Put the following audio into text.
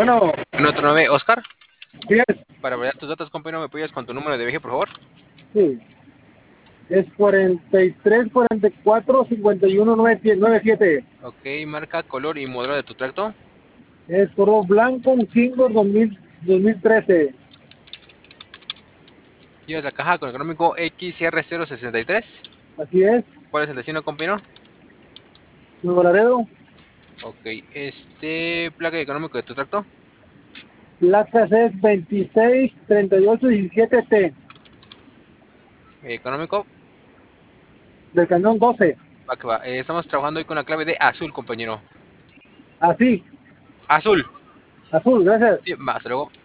Bueno, En otro 9, Oscar. sí, Para validar tus datos, compañero, ¿me apoyas con tu número de viaje, por favor? sí. Es 43 44 51 97. Ok, marca, color y modelo de tu tracto. Es color blanco, un Singer 2013. Llevas la caja con económico XR063. Así es. ¿Cuál es el destino, compañero? Nuevo Laredo. Ok, placa de económico de tu tracto. Placas es 26 38 17T. Económico. Del cañón 12. Va que va. Estamos trabajando hoy con la clave de azul, compañero. Así. Azul. Azul, gracias. Sí, va, hasta luego.